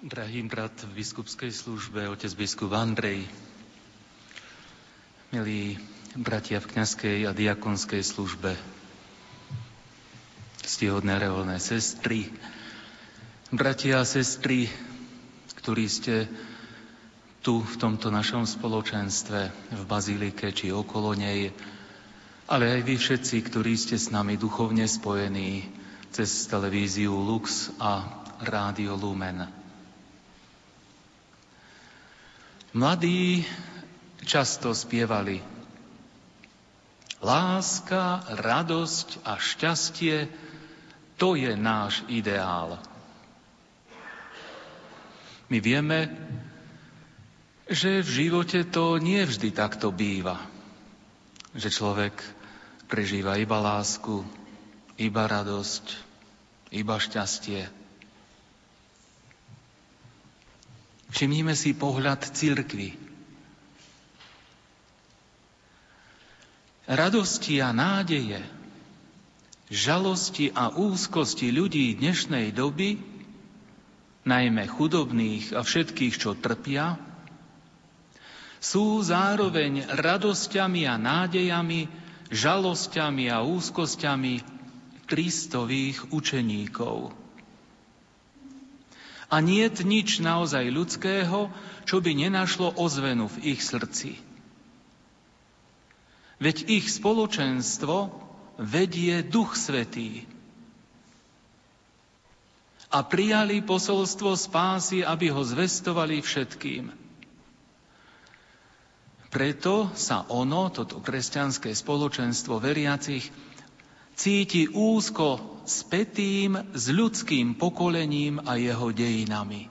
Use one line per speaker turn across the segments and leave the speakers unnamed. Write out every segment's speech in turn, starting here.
Drahý brat v biskupskej službe, otec biskup Andrej, milí bratia v kňazskej a diakonskej službe, ctihodné reholné sestry, bratia a sestry, ktorí ste tu v tomto našom spoločenstve v bazílike či okolo nej, ale aj vy všetci, ktorí ste s nami duchovne spojení cez televíziu Lux a Rádio Lumen. Mladí často spievali: láska, radosť a šťastie, to je náš ideál. My vieme, že v živote to nie vždy takto býva. Že človek prežíva iba lásku, iba radosť, iba šťastie. Všimnime si pohľad cirkvi. Radosti a nádeje, žalosti a úzkosti ľudí dnešnej doby, najmä chudobných a všetkých, čo trpia, sú zároveň radosťami a nádejami, žalosťami a úzkosťami Kristových učeníkov. A niet nič naozaj ľudského, čo by nenašlo ozvenu v ich srdci. Veď ich spoločenstvo vedie Duch Svätý. A prijali posolstvo spásy, aby ho zvestovali všetkým. Preto sa toto kresťanské spoločenstvo veriacich, cíti úzko spätým s ľudským pokolením a jeho dejinami.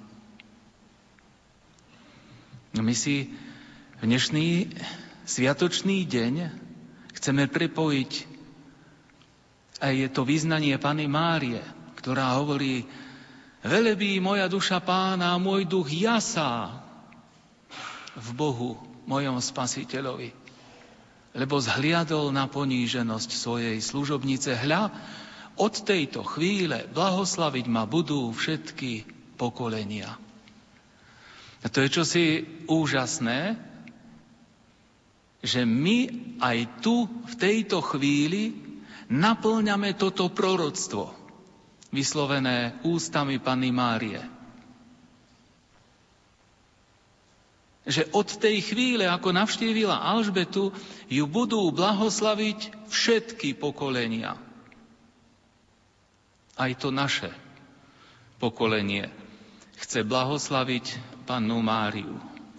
My si v dnešný sviatočný deň chceme prepojiť aj to vyznanie Panny Márie, ktorá hovorí: velebí moja duša Pána a môj duch jasá v Bohu, mojom Spasiteľovi. Lebo zhliadol na poníženosť svojej služobnice. Hľa, od tejto chvíle blahoslaviť ma budú všetky pokolenia. A to je čosi úžasné, že my aj tu v tejto chvíli naplňame toto proroctvo, vyslovené ústami Panny Márie. Že od tej chvíle, ako navštívila Alžbetu, ju budú blahoslaviť všetky pokolenia. Aj to naše pokolenie chce blahoslaviť Pannu Máriu.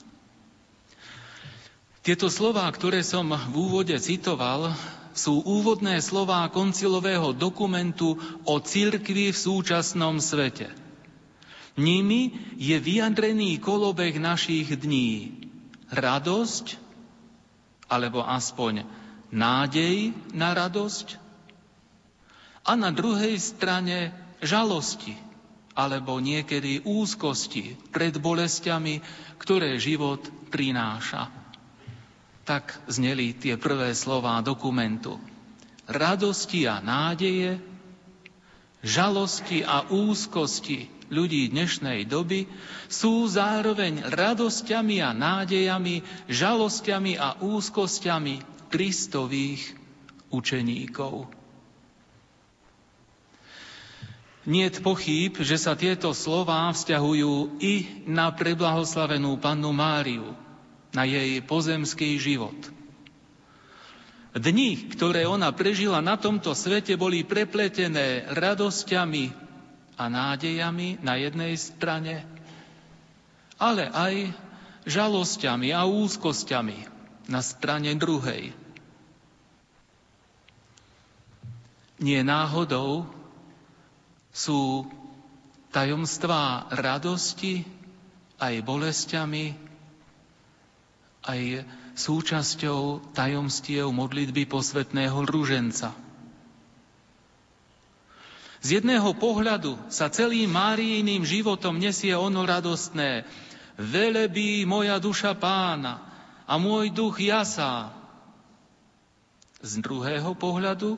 Tieto slová, ktoré som v úvode citoval, sú úvodné slová koncilového dokumentu o cirkvi v súčasnom svete. Nimi je vyjadrený kolobeh našich dní. Radosť, alebo aspoň nádej na radosť, a na druhej strane žalosti, alebo niekedy úzkosti pred bolestiami, ktoré život prináša. Tak zneli tie prvé slová dokumentu. Radosti a nádeje, žalosti a úzkosti ľudí dnešnej doby sú zároveň radosťami a nádejami, žalosťami a úzkosťami Kristových učeníkov. Niet pochýb, že sa tieto slová vzťahujú i na preblahoslavenú Pannu Máriu, na jej pozemský život. Dni, ktoré ona prežila na tomto svete, boli prepletené radosťami a nádejami na jednej strane, ale aj žalosťami a úzkosťami na strane druhej. Nie náhodou sú tajomstvá radosti aj bolestiami, aj súčasťou tajomstiev modlitby posvätného ruženca. Z jedného pohľadu sa celým Máriiným životom nesie ono radostné: velebí moja duša Pána a môj duch jasá. Z druhého pohľadu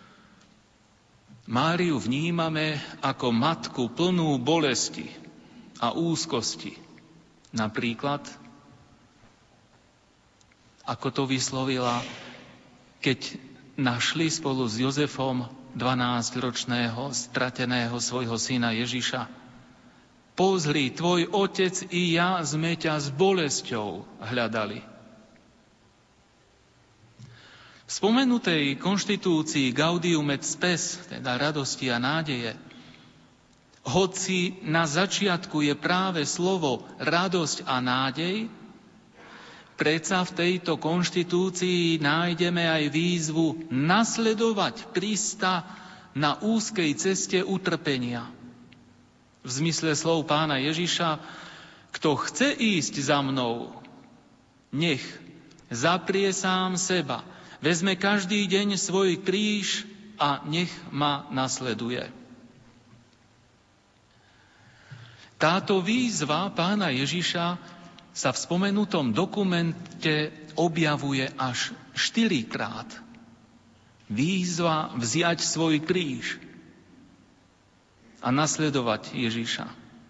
Máriu vnímame ako matku plnú bolesti a úzkosti. Napríklad, ako to vyslovila, keď našli spolu s Jozefom 12-ročného strateného svojho syna Ježiša. Pozri, tvoj otec i ja sme ťa s bolesťou hľadali. V spomenutej konštitúcii Gaudium et Spes, teda radosti a nádeje, hoci na začiatku je práve slovo radosť a nádej, predsa v tejto konštitúcii nájdeme aj výzvu nasledovať Krista na úzkej ceste utrpenia. V zmysle slov Pána Ježiša, kto chce ísť za mnou, nech zaprie sám seba, vezme každý deň svoj kríž a nech ma nasleduje. Táto výzva Pána Ježiša sa v spomenutom dokumente objavuje až 4-krát. Výzva vziať svoj kríž a nasledovať Ježiša.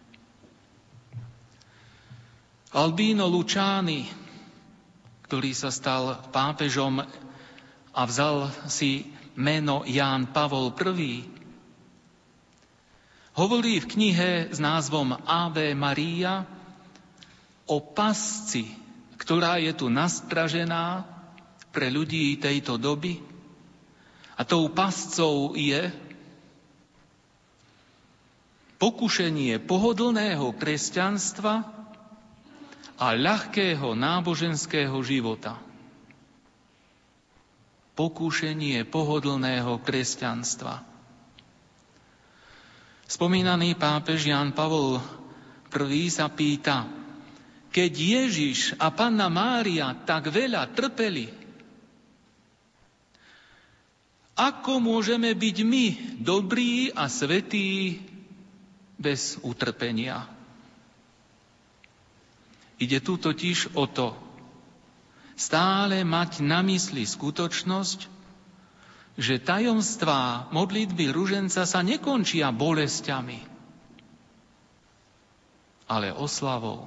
Albino Luciani, ktorý sa stal pápežom a vzal si meno Ján Pavol I, hovorí v knihe s názvom Ave Maria o pasci, ktorá je tu nastražená pre ľudí tejto doby. A tou pascou je pokušenie pohodlného kresťanstva a ľahkého náboženského života. Pokušenie pohodlného kresťanstva. Spomínaný pápež Ján Pavol I sa pýta, keď Ježiš a Panna Mária tak veľa trpeli, ako môžeme byť my dobrí a svätí bez utrpenia? Ide tu totiž o to, stále mať na mysli skutočnosť, že tajomstvá modlitby ruženca sa nekončia bolesťami, ale oslavou.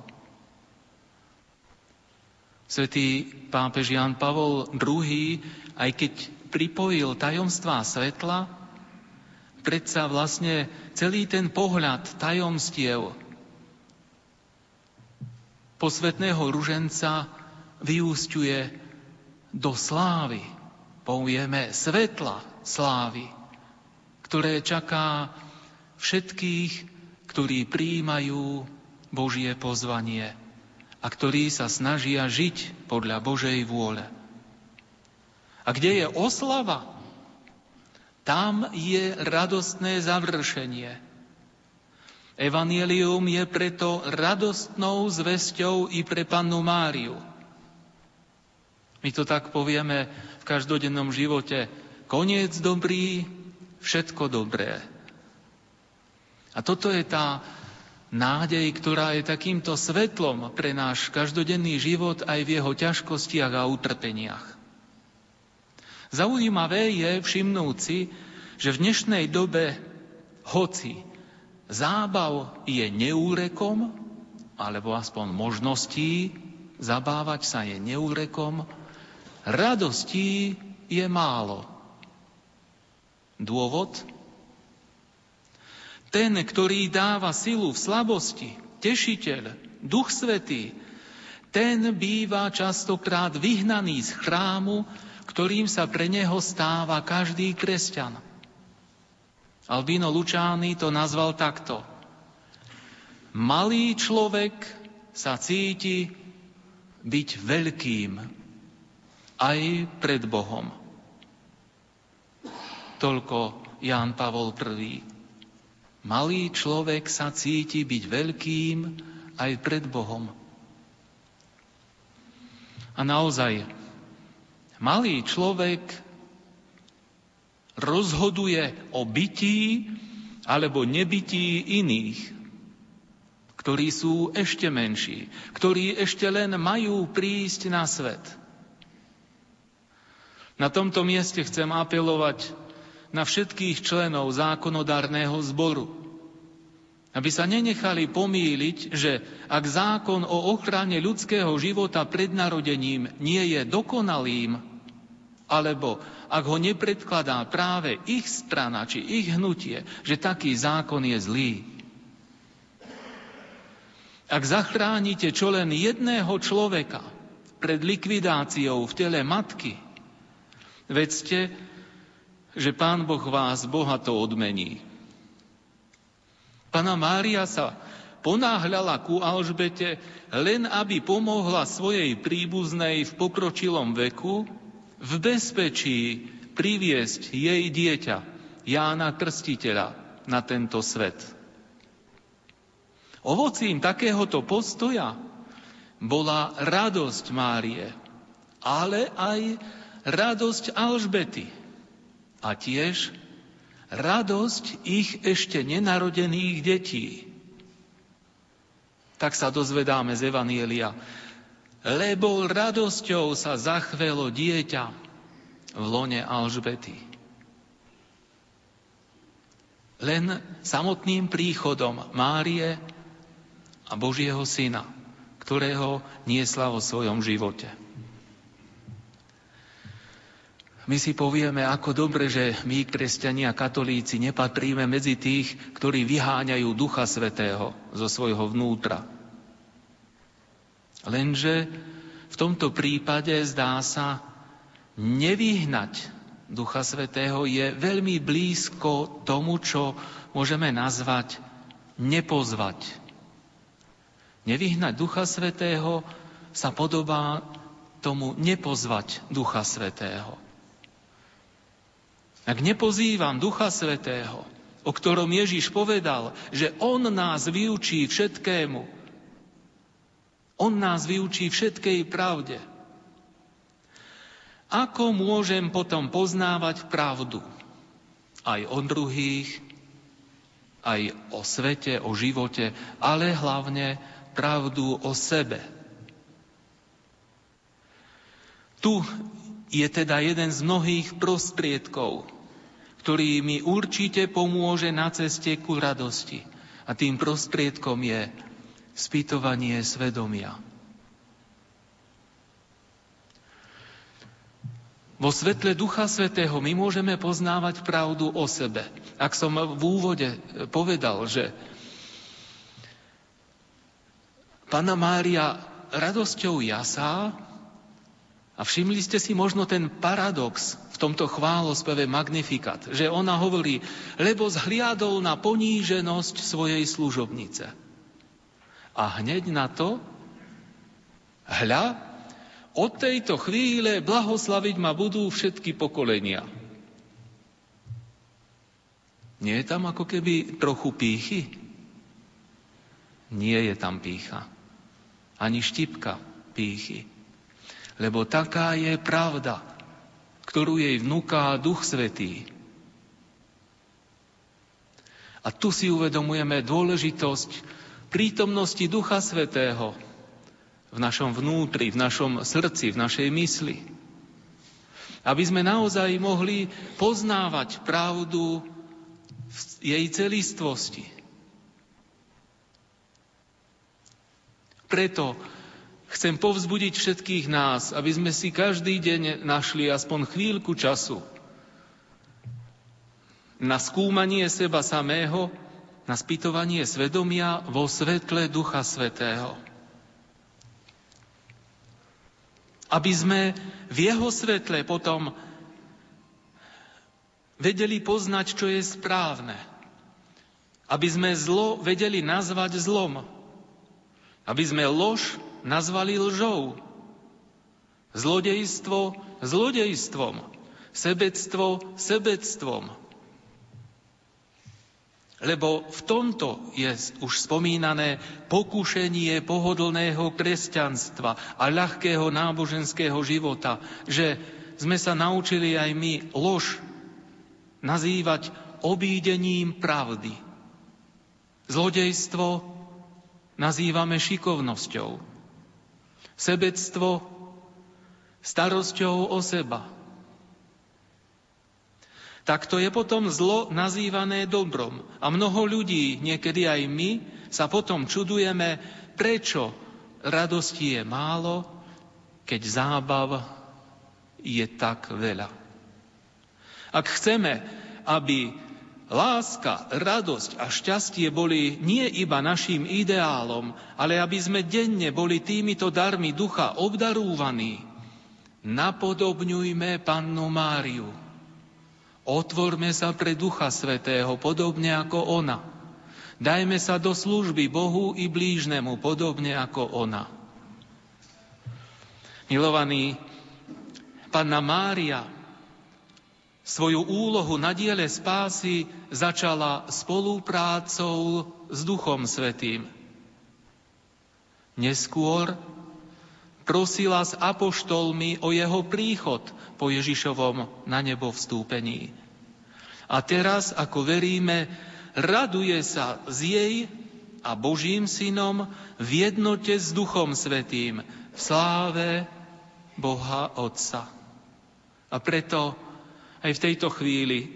Svätý pápež Ján Pavol II, aj keď pripojil tajomstvá svetla, predsa vlastne celý ten pohľad tajomstiev posvätného ruženca vyúsťuje do slávy, povieme svetla slávy, ktoré čaká všetkých, ktorí prijímajú Božie pozvanie a ktorí sa snažia žiť podľa Božej vôle. A kde je oslava, tam je radostné završenie. Evanjelium je preto radostnou zvesťou i pre Pannu Máriu. My to tak povieme v každodennom živote. Koniec dobrý, všetko dobré. A toto je tá nádej, ktorá je takýmto svetlom pre náš každodenný život aj v jeho ťažkostiach a utrpeniach. Zaujímavé je všimnúť si, že v dnešnej dobe, hoci zábav je neúrekom, alebo aspoň možností zabávať sa je neúrekom, radostí je málo. Dôvod? Ten, ktorý dáva silu v slabosti, tešiteľ, Duch Svätý, ten býva častokrát vyhnaný z chrámu, ktorým sa pre neho stáva každý kresťan. Albino Luciani to nazval takto. Malý človek sa cíti byť veľkým aj pred Bohom. Toľko Ján Pavol I. Malý človek sa cíti byť veľkým aj pred Bohom. A naozaj, malý človek rozhoduje o bytí alebo nebytí iných, ktorí sú ešte menší, ktorí ešte len majú prísť na svet. Na tomto mieste chcem apelovať na všetkých členov zákonodárneho zboru, Aby sa nenechali pomýliť, že ak zákon o ochrane ľudského života pred narodením nie je dokonalým, alebo ak ho nepredkladá práve ich strana či ich hnutie, že taký zákon je zlý. Ak zachránite čo len jedného človeka pred likvidáciou v tele matky, vedzte, že Pán Boh vás bohato odmení. Panna Mária sa ponáhľala ku Alžbete, len aby pomohla svojej príbuznej v pokročilom veku v bezpečí priviesť jej dieťa, Jána Krstiteľa, na tento svet. Ovocím takéhoto postoja bola radosť Márie, ale aj radosť Alžbety a tiež radosť ich ešte nenarodených detí. Tak sa dozvedáme z Evanielia. Lebo radosťou sa zachvelo dieťa v lone Alžbety. Len samotným príchodom Márie a Božieho syna, ktorého niesla vo svojom živote. My si povieme, ako dobre, že my, kresťania, katolíci, nepatríme medzi tých, ktorí vyháňajú Ducha Svätého zo svojho vnútra. Lenže v tomto prípade, zdá sa, nevyhnať Ducha Svätého je veľmi blízko tomu, čo môžeme nazvať nepozvať. Nevyhnať Ducha Svätého sa podobá tomu nepozvať Ducha Svätého. Ak nepozývam Ducha Svätého, o ktorom Ježiš povedal, že On nás vyučí všetkému, On nás vyučí všetkej pravde, ako môžem potom poznávať pravdu? Aj o druhých, aj o svete, o živote, ale hlavne pravdu o sebe. Tu je teda jeden z mnohých prostriedkov, ktorý mi určite pomôže na ceste ku radosti. A tým prostriedkom je spýtovanie svedomia. Vo svetle Ducha Svätého my môžeme poznávať pravdu o sebe. Ak som v úvode povedal, že Panna Mária radosťou jasá, a všimli ste si možno ten paradox v tomto chválospeve Magnificat, že ona hovorí, lebo zhliadol na poníženosť svojej služobnice. A hneď na to, hľa, od tejto chvíle blahoslaviť ma budú všetky pokolenia. Nie je tam ako keby trochu pýchy? Nie je tam pýcha. Ani štipka pýchy. Lebo taká je pravda, ktorú jej vnúká Duch Svätý. A tu si uvedomujeme dôležitosť prítomnosti Ducha Svätého v našom vnútri, v našom srdci, v našej mysli. Aby sme naozaj mohli poznávať pravdu v jej celistvosti. Preto chcem povzbudiť všetkých nás, aby sme si každý deň našli aspoň chvíľku času na skúmanie seba samého, na spýtovanie svedomia vo svetle Ducha Svätého. Aby sme v jeho svetle potom vedeli poznať, čo je správne. Aby sme zlo vedeli nazvať zlom. Aby sme lož nazvali lžou, zlodejstvo zlodejstvom, sebectvo sebectvom. Lebo v tomto je už spomínané pokušenie pohodlného kresťanstva a ľahkého náboženského života, že sme sa naučili aj my lož nazývať obídením pravdy. Zlodejstvo nazývame šikovnosťou. Sebectvo starosťou o seba. Takto je potom zlo nazývané dobrom. A mnoho ľudí, niekedy aj my, sa potom čudujeme, prečo radosti je málo, keď zábav je tak veľa. Ak chceme, aby láska, radosť a šťastie boli nie iba naším ideálom, ale aby sme denne boli týmito darmi ducha obdarúvaní, napodobňujme Pannu Máriu. Otvorme sa pre Ducha Svätého, podobne ako ona. Dajme sa do služby Bohu i blížnemu, podobne ako ona. Milovaní, Panna Mária svoju úlohu na diele spásy začala spoluprácou s Duchom Svätým. Neskôr prosila s apoštolmi o jeho príchod po Ježišovom na nebo vstúpení. A teraz, ako veríme, raduje sa s jej a Božím synom v jednote s Duchom Svätým, v sláve Boha Otca. A preto aj v tejto chvíli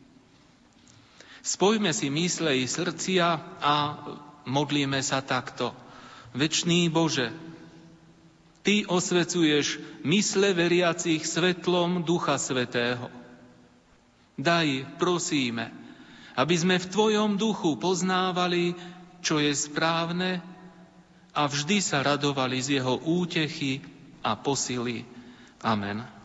spojme si mysle i srdcia a modlíme sa takto. Večný Bože, Ty osvecuješ mysle veriacich svetlom Ducha Svätého. Daj, prosíme, aby sme v Tvojom duchu poznávali, čo je správne a vždy sa radovali z jeho útechy a posily. Amen.